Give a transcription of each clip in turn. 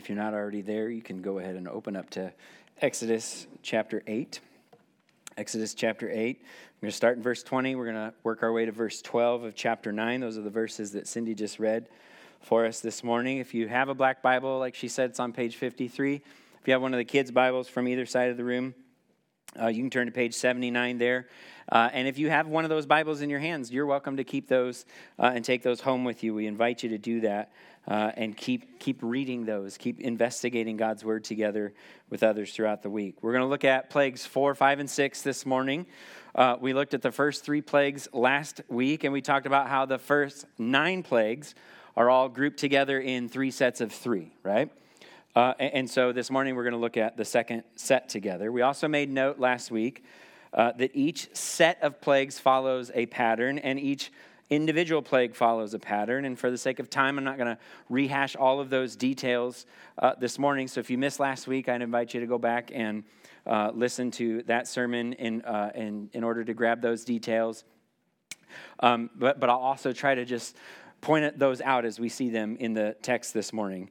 If you're not already there, you can go ahead and open up to Exodus chapter 8. Exodus chapter 8. We're going to start in verse 20. We're going to work our way to verse 12 of chapter 9. Those are the verses that Cindy just read for us this morning. If you have a black Bible, like she said, it's on page 53. If you have one of the kids' Bibles from either side of the room, you can turn to page 79 there. And if you have one of those Bibles in your hands, you're welcome to keep those and take those home with you. We invite you to do that and keep reading those. Keep investigating God's Word together with others throughout the week. We're going to look at plagues 4, 5, and 6 this morning. We looked at the first 3 plagues last week, and we talked about how the first 9 plagues are all grouped together in 3 sets of 3, right? And so this morning we're going to look at the second set together. We also made note last week that each set of plagues follows a pattern, and each individual plague follows a pattern. And for the sake of time, I'm not going to rehash all of those details this morning. So if you missed last week, I'd invite you to go back and listen to that sermon in order to grab those details. But I'll also try to just point those out as we see them in the text this morning.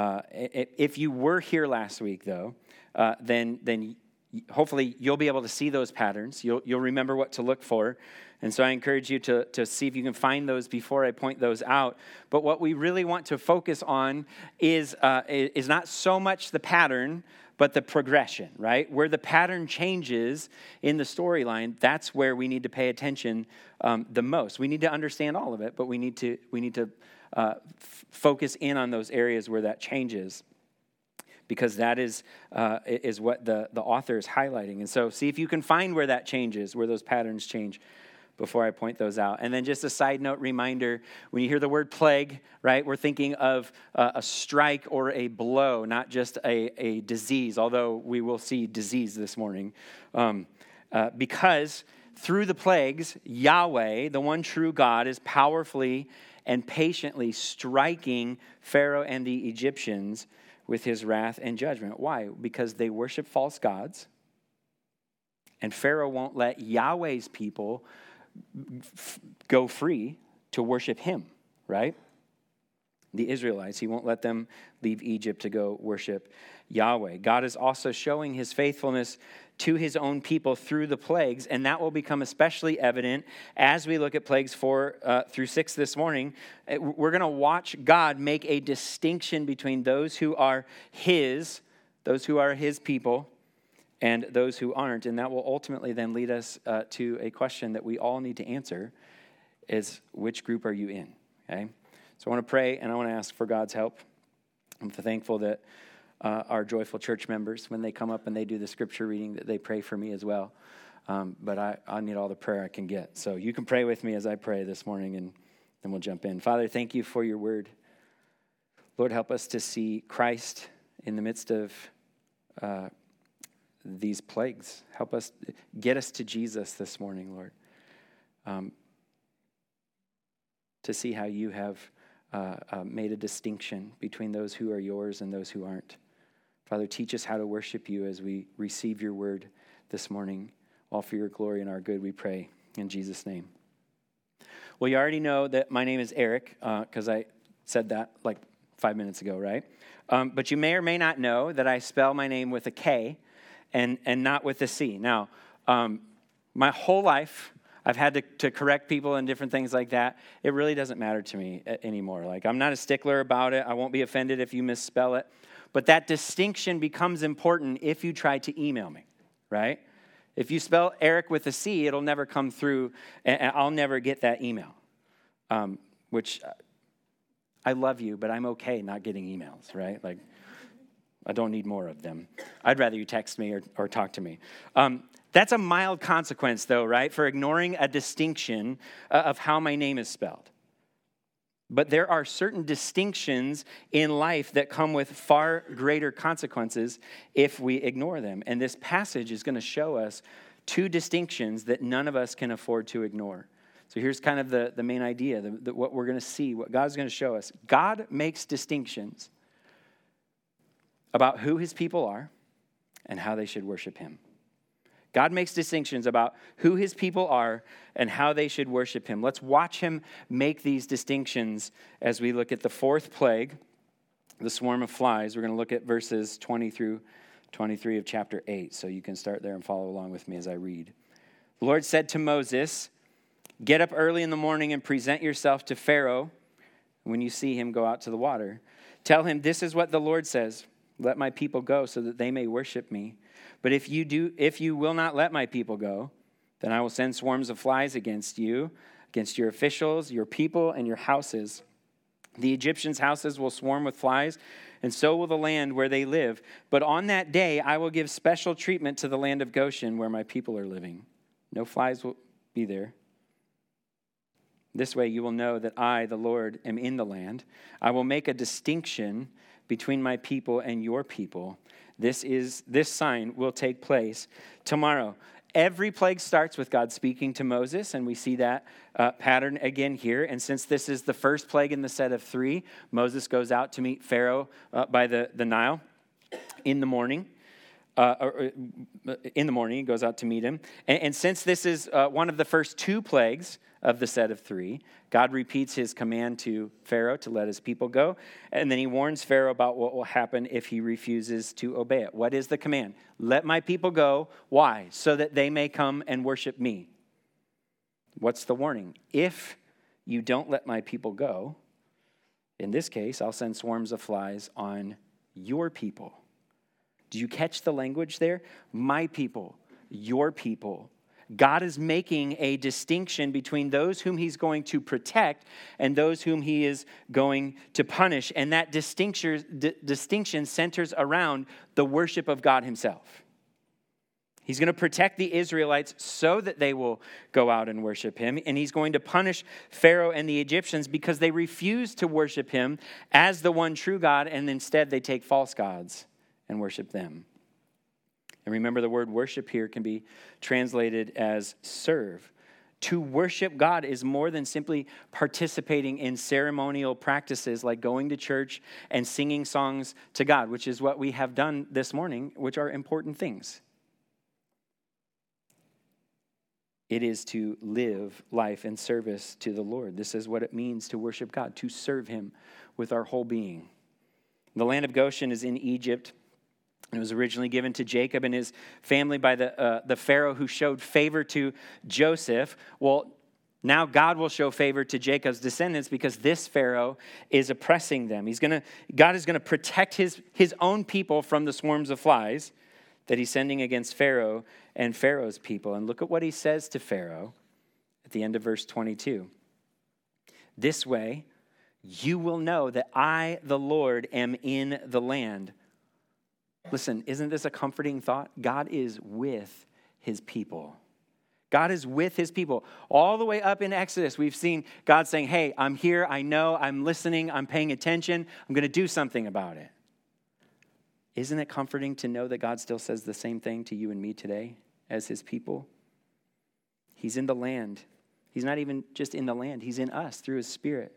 If you were here last week, though, then hopefully you'll be able to see those patterns. You'll remember what to look for. And so I encourage you to see if you can find those before I point those out. But what we really want to focus on is not so much the pattern, but the progression, right? Where the pattern changes in the storyline, that's where we need to pay attention the most. We need to understand all of it, but we need to focus in on those areas where that changes, because that is what the author is highlighting. And so see if you can find where that changes, where those patterns change, before I point those out. And then just a side note reminder, when you hear the word plague, right, we're thinking of a strike or a blow, not just a disease, although we will see disease this morning. Because through the plagues, Yahweh, the one true God, is powerfully and patiently striking Pharaoh and the Egyptians with his wrath and judgment. Why? Because they worship false gods, and Pharaoh won't let Yahweh's people go free to worship him, right? The Israelites, he won't let them leave Egypt to go worship Yahweh. God is also showing his faithfulness to his own people through the plagues, and that will become especially evident as we look at plagues 4 through 6 this morning. We're going to watch God make a distinction between those who are his people, and those who aren't. And that will ultimately then lead us to a question that we all need to answer, is which group are you in? Okay? So I want to pray, and I want to ask for God's help. I'm thankful that our Joyful Church members, when they come up and they do the scripture reading, that they pray for me as well. But I need all the prayer I can get. So you can pray with me as I pray this morning, and then we'll jump in. Father, thank you for your word. Lord, help us to see Christ in the midst of these plagues. Help us, get us to Jesus this morning, Lord, to see how you have made a distinction between those who are yours and those who aren't. Father, teach us how to worship you as we receive your word this morning. All for your glory and our good, we pray in Jesus' name. Well, you already know that my name is Eric, because I said that like 5 minutes ago, right? But you may or may not know that I spell my name with a K and not with a C. Now, my whole life, I've had to correct people and different things like that. It really doesn't matter to me anymore. Like, I'm not a stickler about it. I won't be offended if you misspell it. But that distinction becomes important if you try to email me, right? If you spell Eric with a C, it'll never come through, and I'll never get that email, which I love you, but I'm okay not getting emails, right? Like, I don't need more of them. I'd rather you text me or talk to me. That's a mild consequence, though, right, for ignoring a distinction of how my name is spelled. But there are certain distinctions in life that come with far greater consequences if we ignore them. And this passage is going to show us 2 distinctions that none of us can afford to ignore. So here's kind of the main idea, what we're going to see, what God's going to show us. God makes distinctions about who his people are and how they should worship him. God makes distinctions about who his people are and how they should worship him. Let's watch him make these distinctions as we look at the 4th plague the swarm of flies. We're going to look at verses 20 through 23 of chapter 8. So you can start there and follow along with me as I read. The Lord said to Moses, "Get up early in the morning and present yourself to Pharaoh. When you see him, go out to the water. Tell him, this is what the Lord says. Let my people go so that they may worship me. But if you will not let my people go, then I will send swarms of flies against you, against your officials, your people, and your houses. The Egyptians' houses will swarm with flies, and so will the land where they live. But on that day, I will give special treatment to the land of Goshen, where my people are living. No flies will be there. This way you will know that I, the Lord, am in the land. I will make a distinction between my people and your people. This sign will take place tomorrow." Every plague starts with God speaking to Moses, and we see that pattern again here. And since this is the first plague in the set of 3, Moses goes out to meet Pharaoh by the Nile in the morning. He goes out to meet him. And since this is one of the first 2 plagues of the set of 3, God repeats his command to Pharaoh to let his people go. And then he warns Pharaoh about what will happen if he refuses to obey it. What is the command? Let my people go. Why? So that they may come and worship me. What's the warning? If you don't let my people go, in this case, I'll send swarms of flies on your people. Do you catch the language there? My people, your people. God is making a distinction between those whom he's going to protect and those whom he is going to punish. And that distinction centers around the worship of God himself. He's going to protect the Israelites so that they will go out and worship him. And he's going to punish Pharaoh and the Egyptians because they refuse to worship him as the one true God, and instead they take false gods and worship them. And remember, the word worship here can be translated as serve. To worship God is more than simply participating in ceremonial practices like going to church and singing songs to God, which is what we have done this morning, which are important things. It is to live life in service to the Lord. This is what it means to worship God, to serve him with our whole being. The land of Goshen is in Egypt. It was originally given to Jacob and his family by the Pharaoh who showed favor to Joseph. Well, now God will show favor to Jacob's descendants because this Pharaoh is oppressing them. God is going to protect his own people from the swarms of flies that he's sending against Pharaoh and Pharaoh's people. And look at what he says to Pharaoh at the end of verse 22. This way, you will know that I, the Lord, am in the land. Listen, isn't this a comforting thought? God is with his people. God is with his people. All the way up in Exodus, we've seen God saying, hey, I'm here, I know, I'm listening, I'm paying attention, I'm going to do something about it. Isn't it comforting to know that God still says the same thing to you and me today as his people? He's in the land. He's not even just in the land. He's in us through his Spirit.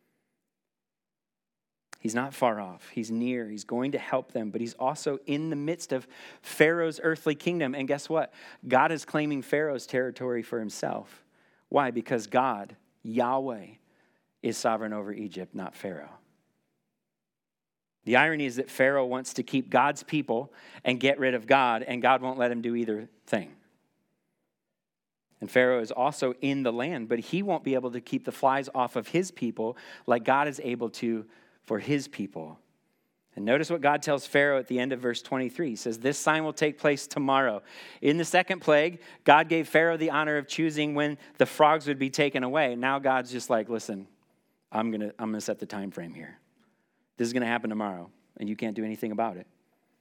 He's not far off. He's near. He's going to help them, but he's also in the midst of Pharaoh's earthly kingdom. And guess what? God is claiming Pharaoh's territory for himself. Why? Because God, Yahweh, is sovereign over Egypt, not Pharaoh. The irony is that Pharaoh wants to keep God's people and get rid of God, and God won't let him do either thing. And Pharaoh is also in the land, but he won't be able to keep the flies off of his people like God is able to for his people. And notice what God tells Pharaoh at the end of verse 23. He says, this sign will take place tomorrow. In the second plague, God gave Pharaoh the honor of choosing when the frogs would be taken away. Now God's just like, listen, I'm gonna set the time frame here. This is going to happen tomorrow, and you can't do anything about it.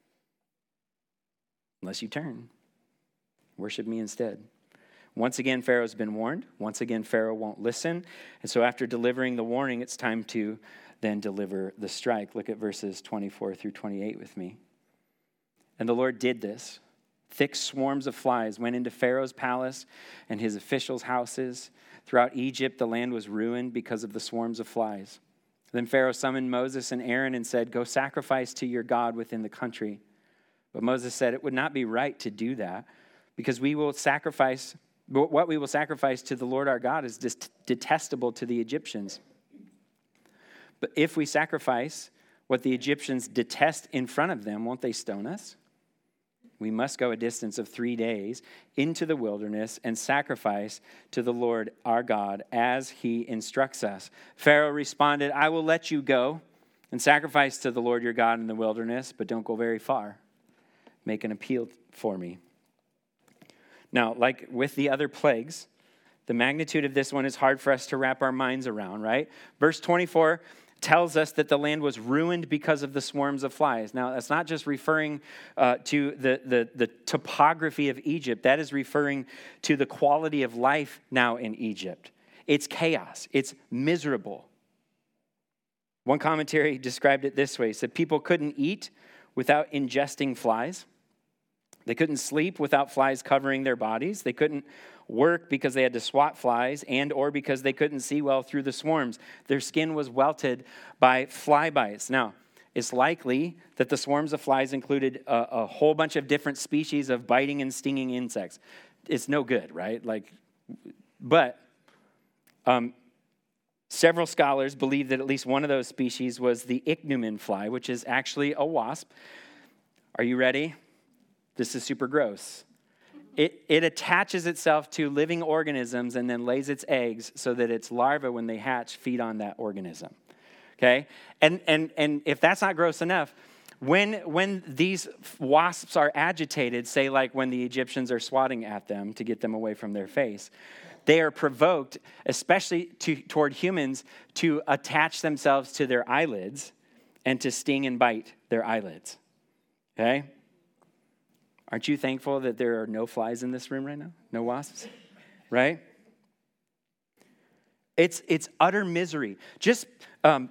Unless you turn. Worship me instead. Once again, Pharaoh's been warned. Once again, Pharaoh won't listen. And so after delivering the warning, it's time to then deliver the strike. Look at verses 24 through 28 with me. And the Lord did this. Thick swarms of flies went into Pharaoh's palace and his officials' houses. Throughout Egypt, the land was ruined because of the swarms of flies. Then Pharaoh summoned Moses and Aaron and said, go sacrifice to your God within the country. But Moses said, it would not be right to do that because what we will sacrifice to the Lord our God is detestable to the Egyptians. But if we sacrifice what the Egyptians detest in front of them, won't they stone us? We must go a distance of 3 days into the wilderness and sacrifice to the Lord our God as he instructs us. Pharaoh responded, I will let you go and sacrifice to the Lord your God in the wilderness, but don't go very far. Make an appeal for me. Now, like with the other plagues, the magnitude of this one is hard for us to wrap our minds around, right? Verse 24 tells us that the land was ruined because of the swarms of flies. Now, that's not just referring to the topography of Egypt. That is referring to the quality of life now in Egypt. It's chaos. It's miserable. One commentary described it this way. It said people couldn't eat without ingesting flies. They couldn't sleep without flies covering their bodies. They couldn't work because they had to swat flies and or because they couldn't see well through the swarms. Their skin was welted by fly bites. Now, it's likely that the swarms of flies included a whole bunch of different species of biting and stinging insects. It's no good, right? But several scholars believe that at least one of those species was the ichneumon fly, which is actually a wasp. Are you ready? This is super gross. It attaches itself to living organisms and then lays its eggs so that its larvae, when they hatch, feed on that organism. Okay? And if that's not gross enough, when these wasps are agitated, say like when the Egyptians are swatting at them to get them away from their face, they are provoked, especially toward humans, to attach themselves to their eyelids and to sting and bite their eyelids. Okay? Aren't you thankful that there are no flies in this room right now? No wasps? Right? It's utter misery. Just, I'm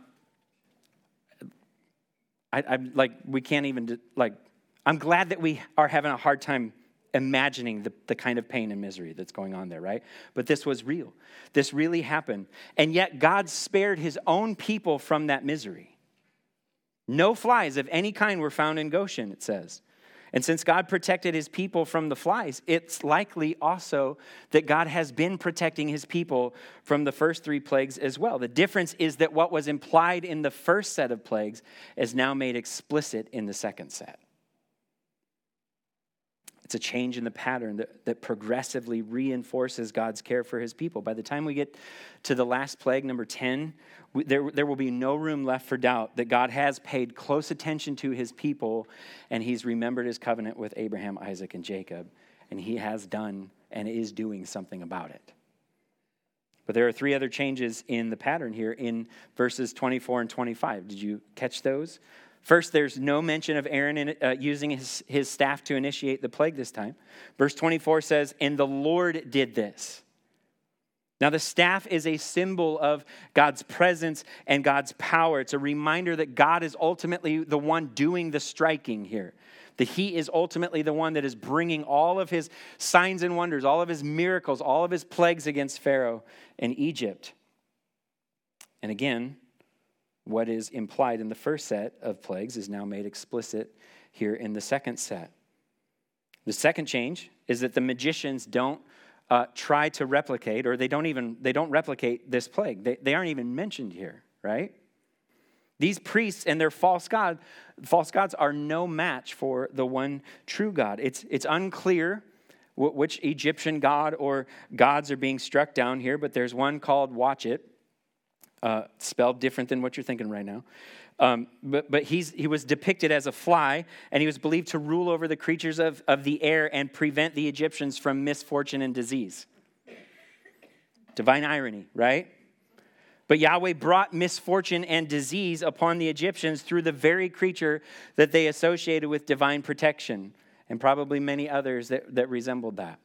we can't even, I'm glad that we are having a hard time imagining the kind of pain and misery that's going on there, right? But this was real. This really happened. And yet God spared his own people from that misery. No flies of any kind were found in Goshen, it says. And since God protected his people from the flies, it's likely also that God has been protecting his people from the first 3 plagues as well. The difference is that what was implied in the first set of plagues is now made explicit in the second set. It's a change in the pattern that progressively reinforces God's care for his people. By the time we get to the last plague, number 10, there will be no room left for doubt that God has paid close attention to his people, and he's remembered his covenant with Abraham, Isaac, and Jacob, and he has done and is doing something about it. But there are 3 other changes in the pattern here in verses 24 and 25. Did you catch those? First, there's no mention of Aaron using his staff to initiate the plague this time. Verse 24 says, and the Lord did this. Now, the staff is a symbol of God's presence and God's power. It's a reminder that God is ultimately the one doing the striking here. That he is ultimately the one that is bringing all of his signs and wonders, all of his miracles, all of his plagues against Pharaoh and Egypt. And again, what is implied in the first set of plagues is now made explicit here in the second set. The second change is that the magicians don't try to replicate, or they don't replicate this plague. They aren't even mentioned here, right? These priests and their false gods are no match for the one true God. It's unclear which Egyptian god or gods are being struck down here, but there's one called Watchet, spelled different than what you're thinking right now. But he was depicted as a fly, and he was believed to rule over the creatures of the air and prevent the Egyptians from misfortune and disease. Divine irony, right? But Yahweh brought misfortune and disease upon the Egyptians through the very creature that they associated with divine protection, and probably many others that resembled that.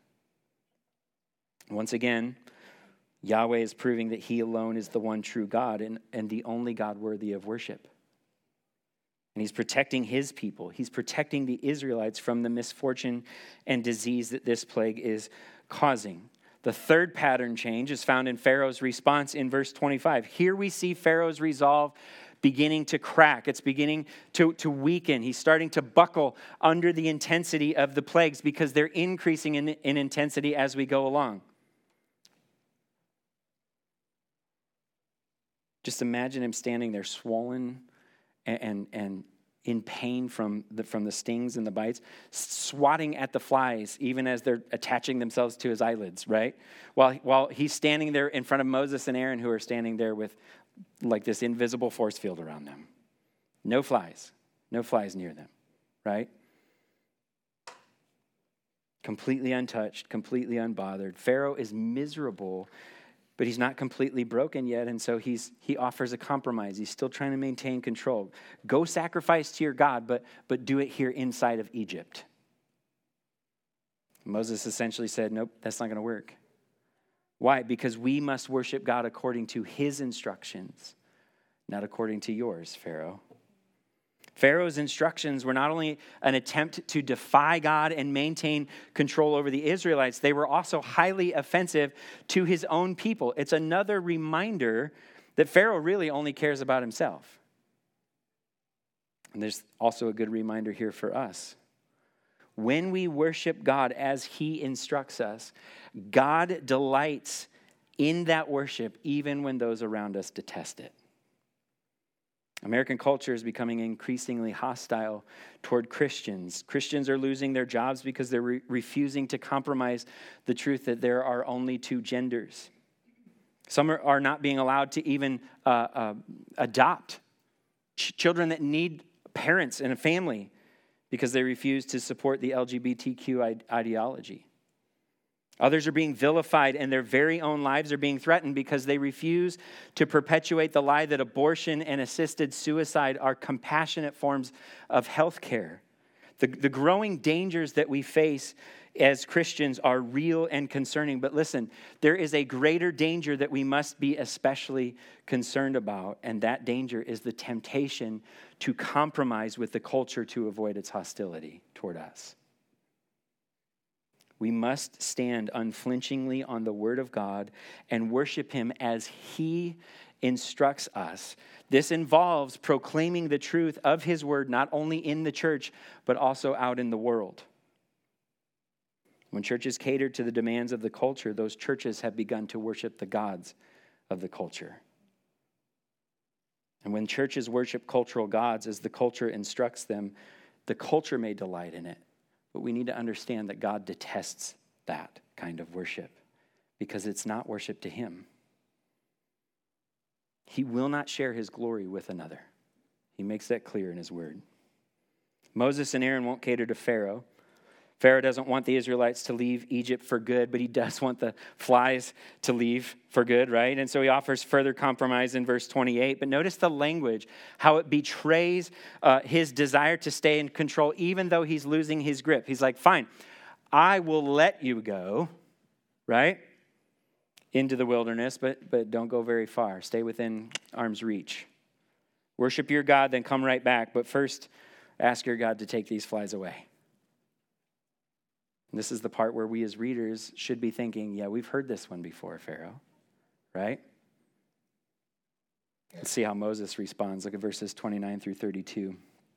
Once again, Yahweh is proving that he alone is the one true God and the only God worthy of worship. And he's protecting his people. He's protecting the Israelites from the misfortune and disease that this plague is causing. The third pattern change is found in Pharaoh's response in verse 25. Here we see Pharaoh's resolve beginning to crack. It's beginning to weaken. He's starting to buckle under the intensity of the plagues because they're increasing in intensity as we go along. Just imagine him standing there swollen and in pain from the stings and the bites, swatting at the flies even as they're attaching themselves to his eyelids, right? While he's standing there in front of Moses and Aaron, who are standing there with like this invisible force field around them. No flies near them, right? Completely untouched, completely unbothered. Pharaoh is miserable, but he's not completely broken yet, and so he offers a compromise. He's still trying to maintain control. Go sacrifice to your God, but do it here inside of Egypt. Moses essentially said, nope, that's not going to work. Why? Because we must worship God according to his instructions, not according to yours, Pharaoh. Pharaoh's instructions were not only an attempt to defy God and maintain control over the Israelites, they were also highly offensive to his own people. It's another reminder that Pharaoh really only cares about himself. And there's also a good reminder here for us. When we worship God as he instructs us, God delights in that worship even when those around us detest it. American culture is becoming increasingly hostile toward Christians. Christians are losing their jobs because they're refusing to compromise the truth that there are only two genders. Some are not being allowed to even adopt children that need parents and a family because they refuse to support the LGBTQ ideology. Others are being vilified and their very own lives are being threatened because they refuse to perpetuate the lie that abortion and assisted suicide are compassionate forms of health care. The growing dangers that we face as Christians are real and concerning. But listen, there is a greater danger that we must be especially concerned about, and that danger is the temptation to compromise with the culture to avoid its hostility toward us. We must stand unflinchingly on the word of God and worship him as he instructs us. This involves proclaiming the truth of his word, not only in the church, but also out in the world. When churches cater to the demands of the culture, those churches have begun to worship the gods of the culture. And when churches worship cultural gods as the culture instructs them, the culture may delight in it. But we need to understand that God detests that kind of worship because it's not worship to him. He will not share his glory with another. He makes that clear in his word. Moses and Aaron won't cater to Pharaoh. Pharaoh doesn't want the Israelites to leave Egypt for good, but he does want the flies to leave for good, right? And so he offers further compromise in verse 28. But notice the language, how it betrays his desire to stay in control, even though he's losing his grip. He's like, fine, I will let you go, right, into the wilderness, but don't go very far. Stay within arm's reach. Worship your God, then come right back. But first, ask your God to take these flies away. And this is the part where we as readers should be thinking, yeah, we've heard this one before, Pharaoh, right? Let's see how Moses responds. Look at verses 29 through 32.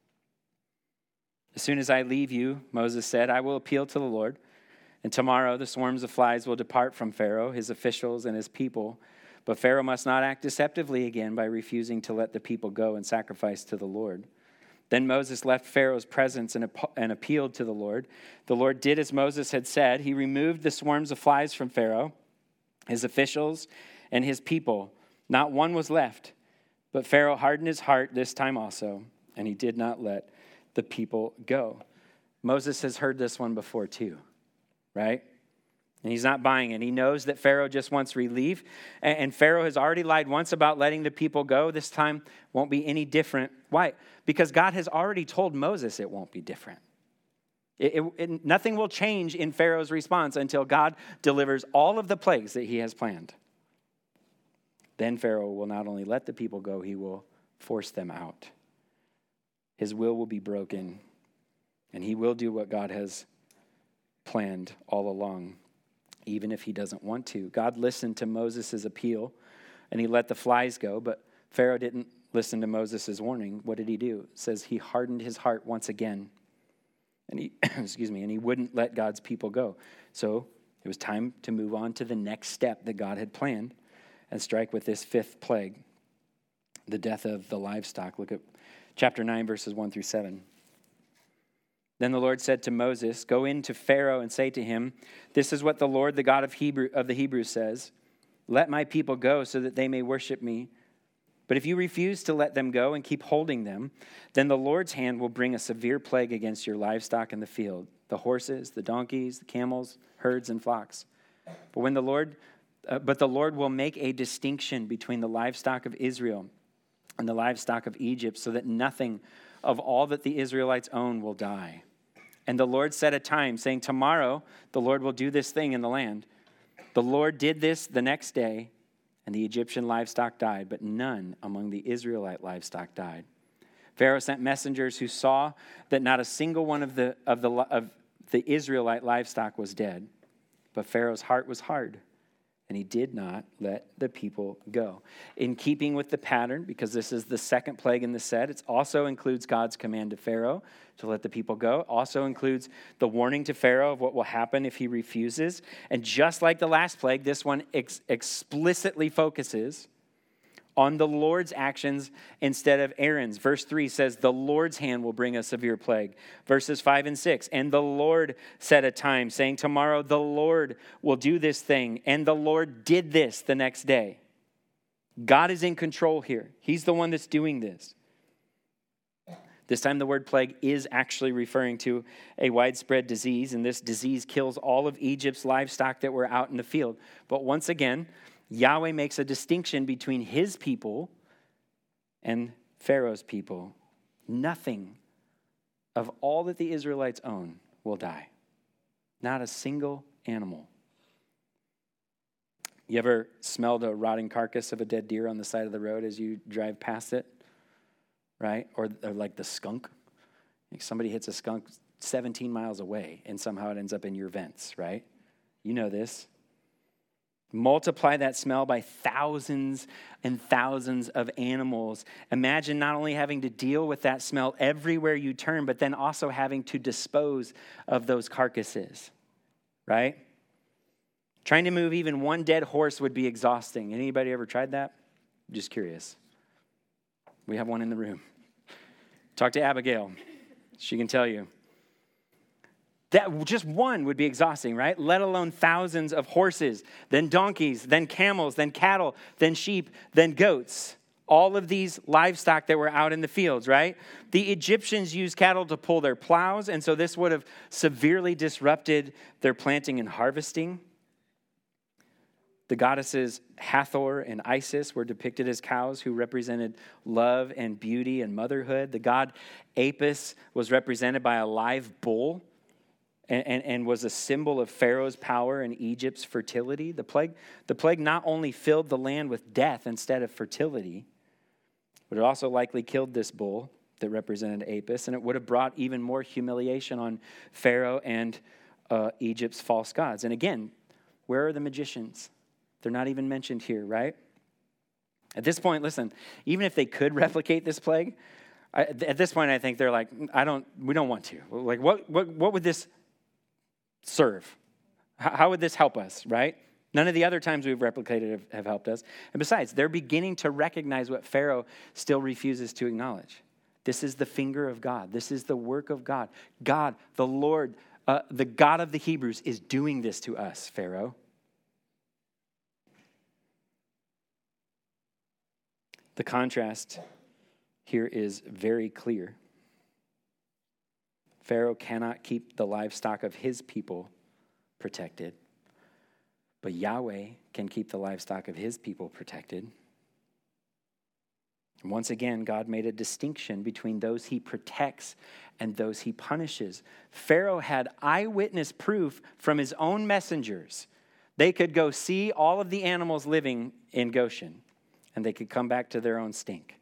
As soon as I leave you, Moses said, I will appeal to the Lord, and tomorrow the swarms of flies will depart from Pharaoh, his officials, and his people. But Pharaoh must not act deceptively again by refusing to let the people go and sacrifice to the Lord. Then Moses left Pharaoh's presence and appealed to the Lord. The Lord did as Moses had said. He removed the swarms of flies from Pharaoh, his officials, and his people. Not one was left. But Pharaoh hardened his heart this time also, and he did not let the people go. Moses has heard this one before too, right? And he's not buying it. He knows that Pharaoh just wants relief. And Pharaoh has already lied once about letting the people go. This time won't be any different. Why? Because God has already told Moses it won't be different. Nothing will change in Pharaoh's response until God delivers all of the plagues that he has planned. Then Pharaoh will not only let the people go, he will force them out. His will be broken, and he will do what God has planned all along, even if he doesn't want to. God listened to Moses' appeal, and he let the flies go, but Pharaoh didn't listen to Moses' warning. What did he do? It says he hardened his heart once again, and he, and he wouldn't let God's people go. So it was time to move on to the next step that God had planned and strike with this fifth plague, the death of the livestock. Look at chapter 9, verses 1 through 7. Then the Lord said to Moses, "Go in to Pharaoh and say to him, 'This is what the Lord, the God of the Hebrews says. Let my people go so that they may worship me. But if you refuse to let them go and keep holding them, then the Lord's hand will bring a severe plague against your livestock in the field, the horses, the donkeys, the camels, herds, and flocks. But the Lord will make a distinction between the livestock of Israel and the livestock of Egypt, so that nothing of all that the Israelites own will die.' And the Lord set a time, saying, 'Tomorrow the Lord will do this thing in the land.' The Lord did this the next day, and the Egyptian livestock died, but none among the Israelite livestock died. Pharaoh sent messengers who saw that not a single one of the Israelite livestock was dead. But Pharaoh's heart was hard, and he did not let the people go." In keeping with the pattern, because this is the second plague in the set, it also includes God's command to Pharaoh to let the people go. Also includes the warning to Pharaoh of what will happen if he refuses. And just like the last plague, this one explicitly focuses on the Lord's actions instead of Aaron's. Verse 3 says, "The Lord's hand will bring a severe plague." Verses 5 and 6, "And the Lord set a time, saying, 'Tomorrow the Lord will do this thing.' And the Lord did this the next day." God is in control here. He's the one that's doing this. This time the word plague is actually referring to a widespread disease, and this disease kills all of Egypt's livestock that were out in the field. But once again, Yahweh makes a distinction between his people and Pharaoh's people. Nothing of all that the Israelites own will die. Not a single animal. You ever smelled a rotting carcass of a dead deer on the side of the road as you drive past it? Right? Or like the skunk. Like somebody hits a skunk 17 miles away and somehow it ends up in your vents, right? You know this. Multiply that smell by thousands and thousands of animals. Imagine not only having to deal with that smell everywhere you turn, but then also having to dispose of those carcasses, right? Trying to move even one dead horse would be exhausting. Anybody ever tried that? Just curious. We have one in the room. Talk to Abigail. She can tell you. That just one would be exhausting, right? Let alone thousands of horses, then donkeys, then camels, then cattle, then sheep, then goats. All of these livestock that were out in the fields, right? The Egyptians used cattle to pull their plows, and so this would have severely disrupted their planting and harvesting. The goddesses Hathor and Isis were depicted as cows who represented love and beauty and motherhood. The god Apis was represented by a live bull and was a symbol of Pharaoh's power and Egypt's fertility. The plague not only filled the land with death instead of fertility, but it also likely killed this bull that represented Apis, and it would have brought even more humiliation on Pharaoh and Egypt's false gods. And again, where are the magicians? They're not even mentioned here, right? At this point, listen, even if they could replicate this plague, at this point I think they're like, we don't want to. Like, what would this serve? How would this help us, right? None of the other times we've replicated have helped us. And besides, they're beginning to recognize what Pharaoh still refuses to acknowledge. This is the finger of God. This is the work of God. God, the Lord, the God of the Hebrews, is doing this to us, Pharaoh. The contrast here is very clear. Pharaoh cannot keep the livestock of his people protected, but Yahweh can keep the livestock of his people protected. And once again, God made a distinction between those he protects and those he punishes. Pharaoh had eyewitness proof from his own messengers. They could go see all of the animals living in Goshen, and they could come back to their own stink.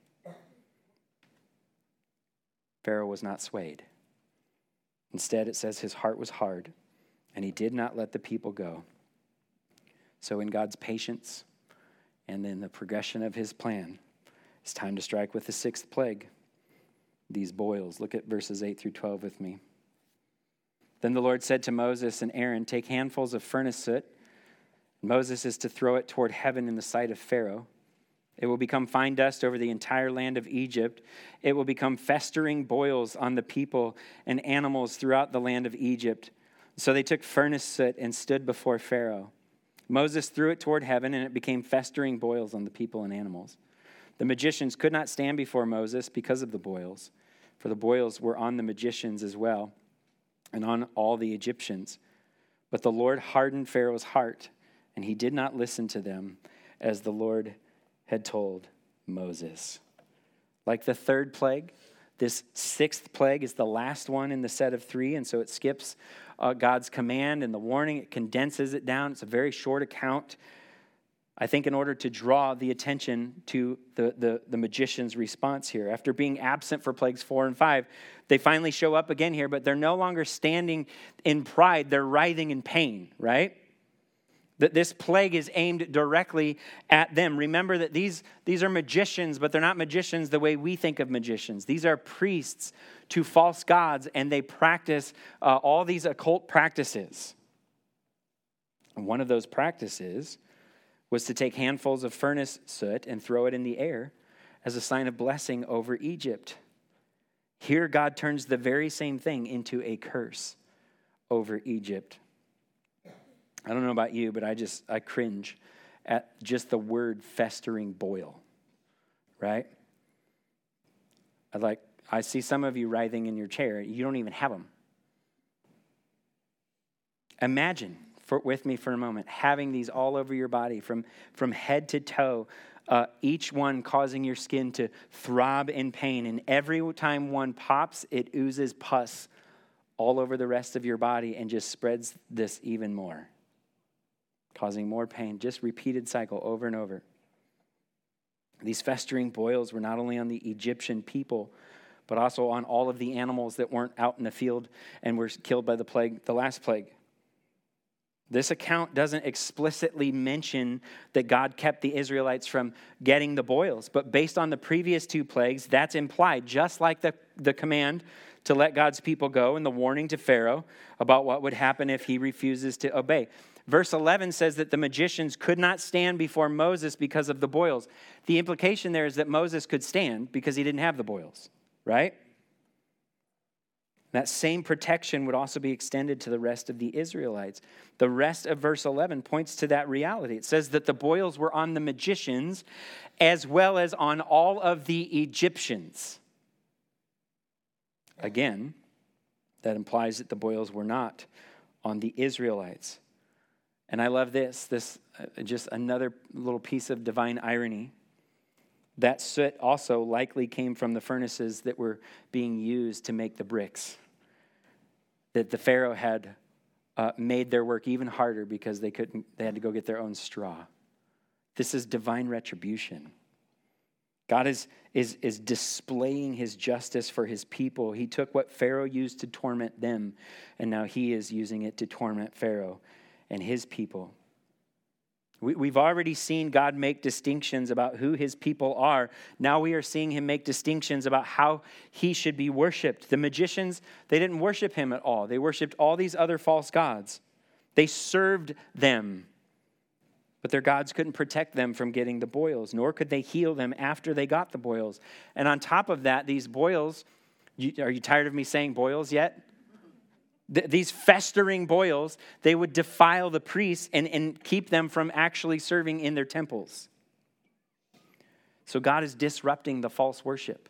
Pharaoh was not swayed. Instead, it says his heart was hard, and he did not let the people go. So in God's patience and in the progression of his plan, it's time to strike with the sixth plague, these boils. Look at verses 8 through 12 with me. Then the Lord said to Moses and Aaron, "Take handfuls of furnace soot. Moses is to throw it toward heaven in the sight of Pharaoh. It will become fine dust over the entire land of Egypt. It will become festering boils on the people and animals throughout the land of Egypt. So they took furnace soot and stood before Pharaoh. Moses threw it toward heaven, and it became festering boils on the people and animals. The magicians could not stand before Moses because of the boils, for the boils were on the magicians as well, and on all the Egyptians. But the Lord hardened Pharaoh's heart, and he did not listen to them, as the Lord had told Moses. Like the third plague, this sixth plague is the last one in the set of three, and so it skips God's command and the warning. It condenses it down. It's a very short account, I think, in order to draw the attention to the magician's response here. After being absent for plagues 4 and 5, they finally show up again here, but they're no longer standing in pride. They're writhing in pain, right? That this plague is aimed directly at them. Remember that these are magicians, but they're not magicians the way we think of magicians. These are priests to false gods, and they practice all these occult practices. And one of those practices was to take handfuls of furnace soot and throw it in the air as a sign of blessing over Egypt. Here, God turns the very same thing into a curse over Egypt. I don't know about you, but I cringe at just the word festering boil, right? I see some of you writhing in your chair. You don't even have them. Imagine with me for a moment having these all over your body from head to toe, each one causing your skin to throb in pain. And every time one pops, it oozes pus all over the rest of your body and just spreads this even more, causing more pain. Just repeated cycle over and over. These festering boils were not only on the Egyptian people, but also on all of the animals that weren't out in the field and were killed by the last plague. This account doesn't explicitly mention that God kept the Israelites from getting the boils, but based on the previous 2 plagues, that's implied, just like the command to let God's people go and the warning to Pharaoh about what would happen if he refuses to obey. Verse 11 says that the magicians could not stand before Moses because of the boils. The implication there is that Moses could stand because he didn't have the boils, right? That same protection would also be extended to the rest of the Israelites. The rest of verse 11 points to that reality. It says that the boils were on the magicians as well as on all of the Egyptians. Again, that implies that the boils were not on the Israelites. And I love this just another little piece of divine irony. That soot also likely came from the furnaces that were being used to make the bricks. That the Pharaoh had made their work even harder because they had to go get their own straw. This is divine retribution. God is displaying his justice for his people. He took what Pharaoh used to torment them, and now he is using it to torment Pharaoh and his people. We've already seen God make distinctions about who his people are. Now we are seeing him make distinctions about how he should be worshiped. The magicians, they didn't worship him at all. They worshiped all these other false gods. They served them. But their gods couldn't protect them from getting the boils, nor could they heal them after they got the boils. And on top of that, these boils, are you tired of me saying boils yet? These festering boils, they would defile the priests and keep them from actually serving in their temples. So God is disrupting the false worship.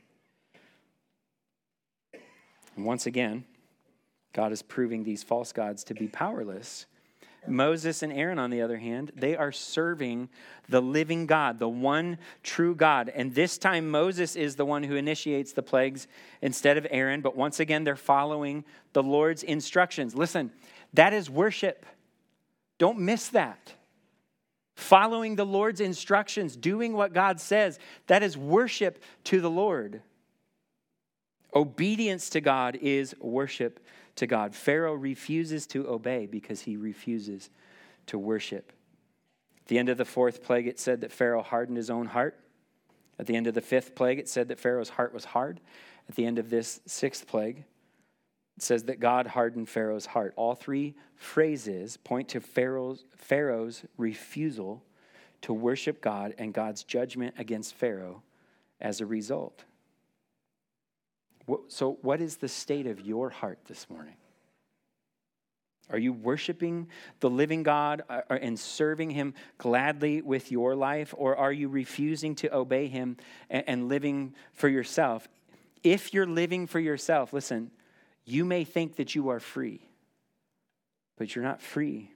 And once again, God is proving these false gods to be powerless. Moses and Aaron, on the other hand, they are serving the living God, the one true God. And this time Moses is the one who initiates the plagues instead of Aaron. But once again, they're following the Lord's instructions. Listen, that is worship. Don't miss that. Following the Lord's instructions, doing what God says, that is worship to the Lord. Obedience to God is worship to God. Pharaoh refuses to obey because he refuses to worship. At the end of the 4th plague, it said that Pharaoh hardened his own heart. At the end of the 5th plague, it said that Pharaoh's heart was hard. At the end of this 6th plague, it says that God hardened Pharaoh's heart. All 3 phrases point to Pharaoh's refusal to worship God and God's judgment against Pharaoh as a result. So what is the state of your heart this morning? Are you worshiping the living God and serving him gladly with your life? Or are you refusing to obey him and living for yourself? If you're living for yourself, listen, you may think that you are free, but you're not free.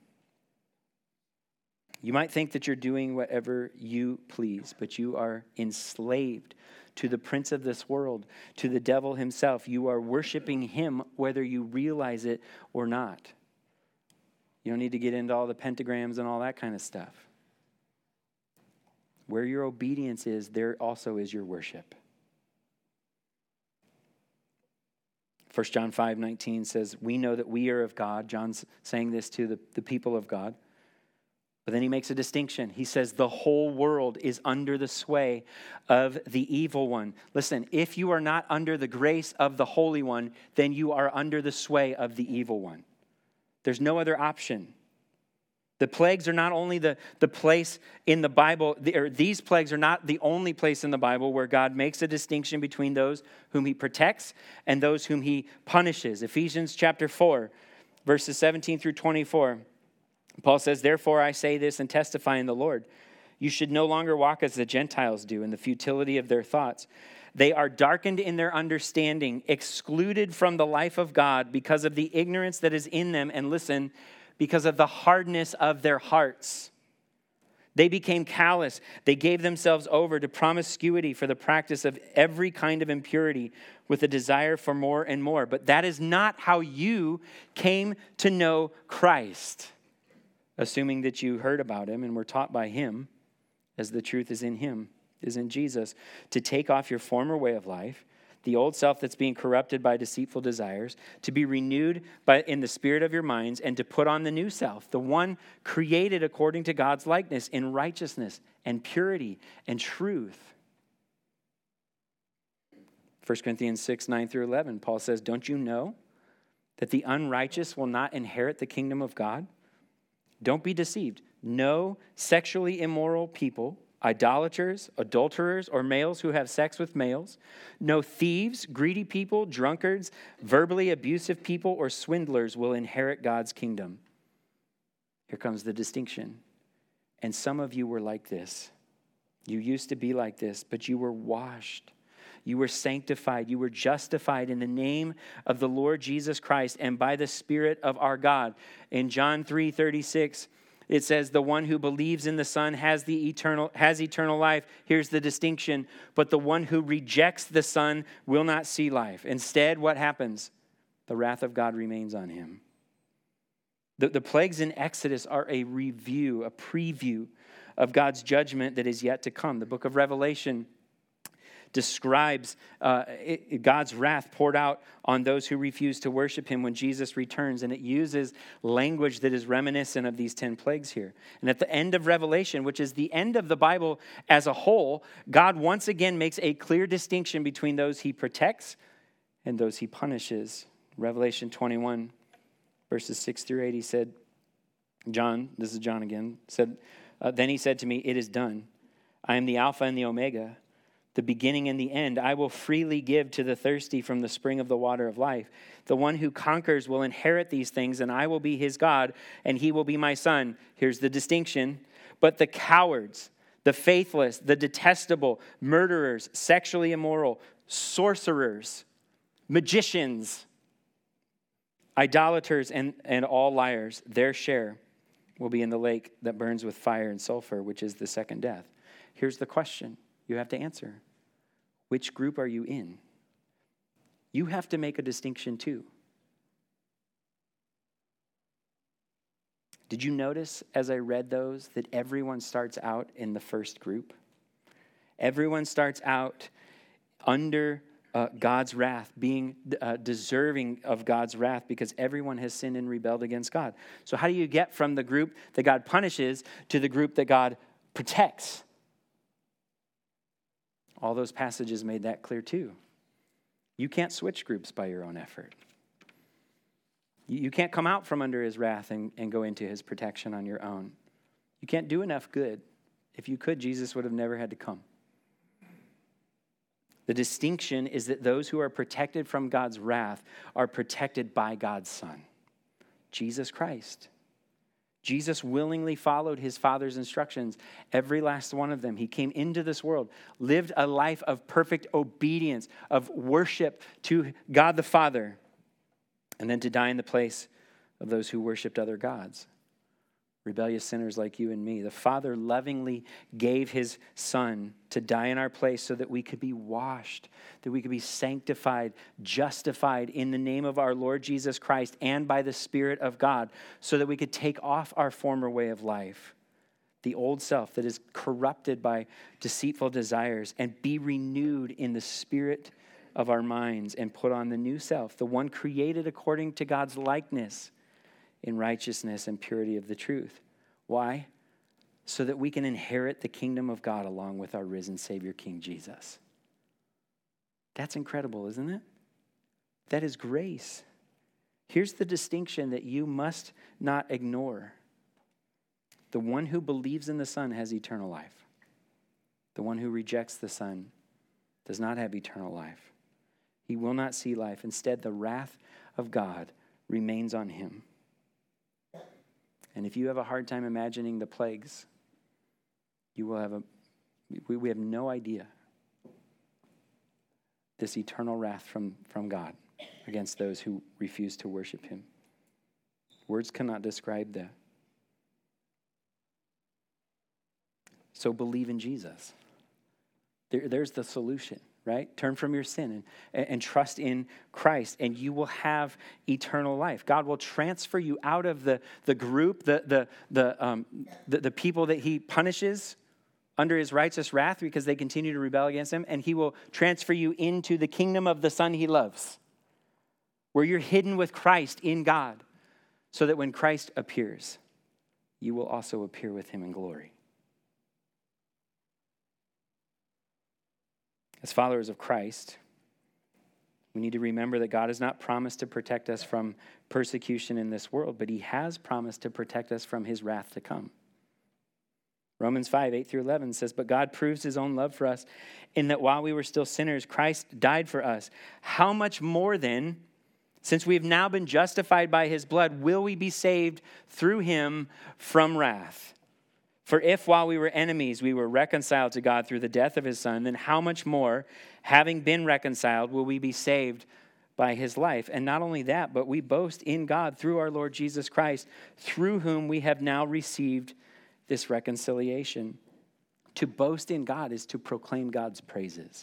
You might think that you're doing whatever you please, but you are enslaved to the prince of this world, to the devil himself. You are worshiping him whether you realize it or not. You don't need to get into all the pentagrams and all that kind of stuff. Where your obedience is, there also is your worship. 1 John 5:19 says, we know that we are of God. John's saying this to the people of God. But then he makes a distinction. He says the whole world is under the sway of the evil one. Listen, if you are not under the grace of the Holy One, then you are under the sway of the evil one. There's no other option. The plagues are not only the place in the Bible, or these plagues are not the only place in the Bible where God makes a distinction between those whom he protects and those whom he punishes. Ephesians chapter 4, verses 17 through 24. Paul says, therefore I say this and testify in the Lord. You should no longer walk as the Gentiles do in the futility of their thoughts. They are darkened in their understanding, excluded from the life of God because of the ignorance that is in them. And listen, because of the hardness of their hearts. They became callous. They gave themselves over to promiscuity for the practice of every kind of impurity with a desire for more and more. But that is not how you came to know Christ. Assuming that you heard about him and were taught by him, as the truth is in him, is in Jesus, to take off your former way of life, the old self that's being corrupted by deceitful desires, to be renewed in the spirit of your minds, and to put on the new self, the one created according to God's likeness in righteousness and purity and truth. 1 Corinthians 6:9 through 11, Paul says, don't you know that the unrighteous will not inherit the kingdom of God? Don't be deceived. No sexually immoral people, idolaters, adulterers, or males who have sex with males. No thieves, greedy people, drunkards, verbally abusive people, or swindlers will inherit God's kingdom. Here comes the distinction. And some of you were like this. You used to be like this, but you were washed. You were sanctified. You were justified in the name of the Lord Jesus Christ and by the Spirit of our God. In John 3:36, it says, the one who believes in the Son has eternal life. Here's the distinction. But the one who rejects the Son will not see life. Instead, what happens? The wrath of God remains on him. The plagues in Exodus are a preview of God's judgment that is yet to come. The book of Revelation describes God's wrath poured out on those who refuse to worship him when Jesus returns. And it uses language that is reminiscent of these 10 plagues here. And at the end of Revelation, which is the end of the Bible as a whole, God once again makes a clear distinction between those he protects and those he punishes. Revelation 21, verses 6 through 8, he said, this is John again, then he said to me, it is done. I am the Alpha and the Omega, the beginning and the end. I will freely give to the thirsty from the spring of the water of life. The one who conquers will inherit these things, and I will be his God, and he will be my son. Here's the distinction. But the cowards, the faithless, the detestable, murderers, sexually immoral, sorcerers, magicians, idolaters, and all liars, their share will be in the lake that burns with fire and sulfur, which is the second death. Here's the question you have to answer. Which group are you in? You have to make a distinction too. Did you notice as I read those that everyone starts out in the first group? Everyone starts out under God's wrath, being deserving of God's wrath because everyone has sinned and rebelled against God. So how do you get from the group that God punishes to the group that God protects? All those passages made that clear too. You can't switch groups by your own effort. You can't come out from under his wrath and go into his protection on your own. You can't do enough good If you could, Jesus would have never had to come. The distinction is that those who are protected from God's wrath are protected by God's Son, Jesus Christ. Jesus willingly followed his Father's instructions, every last one of them. He came into this world, lived a life of perfect obedience, of worship to God the Father, and then to die in the place of those who worshiped other gods, rebellious sinners like you and me. The Father lovingly gave his Son to die in our place so that we could be washed, that we could be sanctified, justified in the name of our Lord Jesus Christ and by the Spirit of God, so that we could take off our former way of life, the old self that is corrupted by deceitful desires, and be renewed in the spirit of our minds and put on the new self, the one created according to God's likeness, in righteousness and purity of the truth. Why? So that we can inherit the kingdom of God along with our risen Savior, King Jesus. That's incredible, isn't it? That is grace. Here's the distinction that you must not ignore. The one who believes in the Son has eternal life. The one who rejects the Son does not have eternal life. He will not see life. Instead, the wrath of God remains on him. And if you have a hard time imagining the plagues, you will have we have no idea this eternal wrath from God against those who refuse to worship him. Words cannot describe that. So believe in Jesus. There's the solution, right? Turn from your sin and trust in Christ, and you will have eternal life. God will transfer you out of the group, the people that he punishes under his righteous wrath because they continue to rebel against him, and he will transfer you into the kingdom of the Son he loves, where you're hidden with Christ in God, so that when Christ appears, you will also appear with him in glory. As followers of Christ, we need to remember that God has not promised to protect us from persecution in this world, but he has promised to protect us from his wrath to come. Romans 5, 8 through 11 says, "But God proves his own love for us in that while we were still sinners, Christ died for us. How much more then, since we have now been justified by his blood, will we be saved through him from wrath? For if while we were enemies, we were reconciled to God through the death of his Son, then how much more, having been reconciled, will we be saved by his life? And not only that, but we boast in God through our Lord Jesus Christ, through whom we have now received this reconciliation." To boast in God is to proclaim God's praises.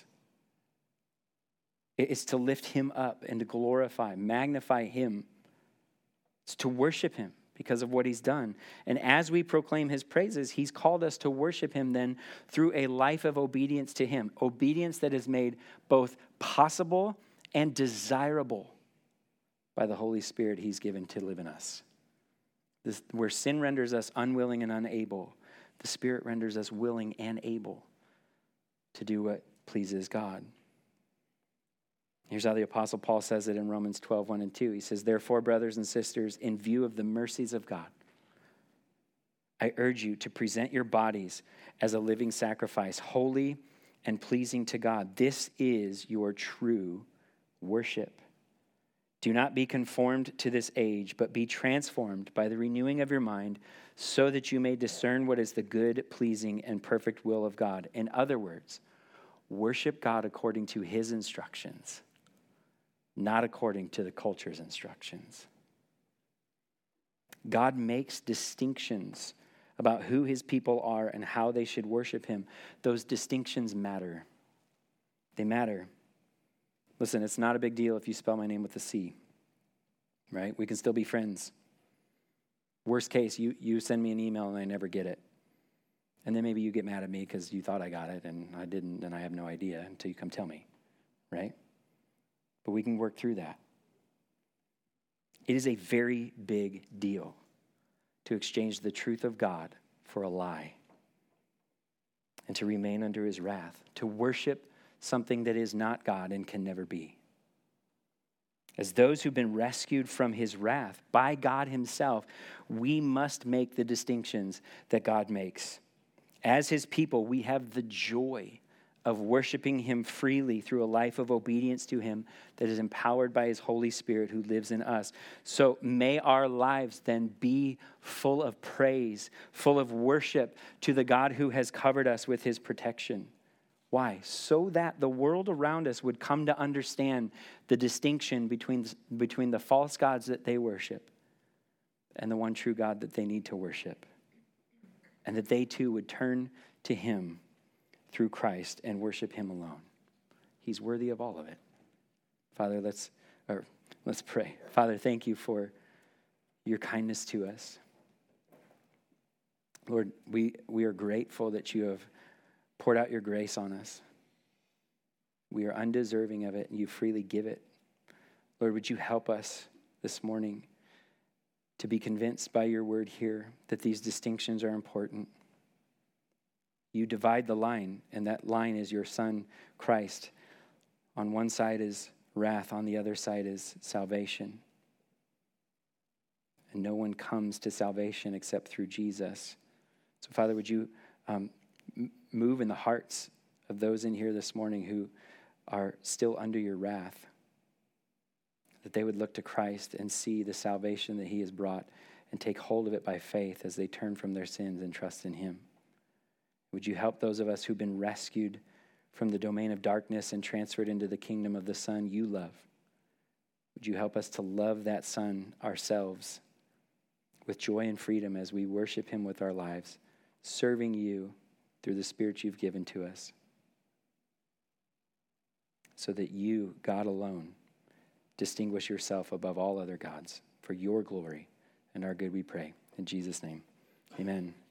It's to lift him up and to glorify, magnify him. It's to worship him because of what he's done. And as we proclaim his praises, he's called us to worship him then through a life of obedience to him. Obedience that is made both possible and desirable by the Holy Spirit he's given to live in us. Where sin renders us unwilling and unable, the Spirit renders us willing and able to do what pleases God. Here's how the Apostle Paul says it in Romans 12, 1 and 2. He says, "Therefore, brothers and sisters, in view of the mercies of God, I urge you to present your bodies as a living sacrifice, holy and pleasing to God. This is your true worship. Do not be conformed to this age, but be transformed by the renewing of your mind, so that you may discern what is the good, pleasing, and perfect will of God." In other words, worship God according to his instructions, not according to the culture's instructions. God makes distinctions about who his people are and how they should worship him. Those distinctions matter. They matter. Listen, it's not a big deal if you spell my name with a C, right? We can still be friends. Worst case, you send me an email and I never get it. And then maybe you get mad at me because you thought I got it and I didn't, and I have no idea until you come tell me, right? But we can work through that. It is a very big deal to exchange the truth of God for a lie and to remain under his wrath, to worship something that is not God and can never be. As those who've been rescued from his wrath by God himself, we must make the distinctions that God makes. As his people, we have the joy of worshiping him freely through a life of obedience to him that is empowered by his Holy Spirit who lives in us. So may our lives then be full of praise, full of worship to the God who has covered us with his protection. Why? So that the world around us would come to understand the distinction between the false gods that they worship and the one true God that they need to worship. And that they too would turn to him through Christ and worship him alone. He's worthy of all of it. Father, let's pray. Father, thank you for your kindness to us. Lord, we are grateful that you have poured out your grace on us. We are undeserving of it, and you freely give it. Lord, would you help us this morning to be convinced by your word here that these distinctions are important. You divide the line, and that line is your Son, Christ. On one side is wrath, on the other side is salvation. And no one comes to salvation except through Jesus. So, Father, would you move in the hearts of those in here this morning who are still under your wrath, that they would look to Christ and see the salvation that he has brought and take hold of it by faith as they turn from their sins and trust in him. Would you help those of us who've been rescued from the domain of darkness and transferred into the kingdom of the Son you love? Would you help us to love that Son ourselves with joy and freedom as we worship him with our lives, serving you through the Spirit you've given to us, so that you, God alone, distinguish yourself above all other gods for your glory and our good, we pray. In Jesus' name, amen.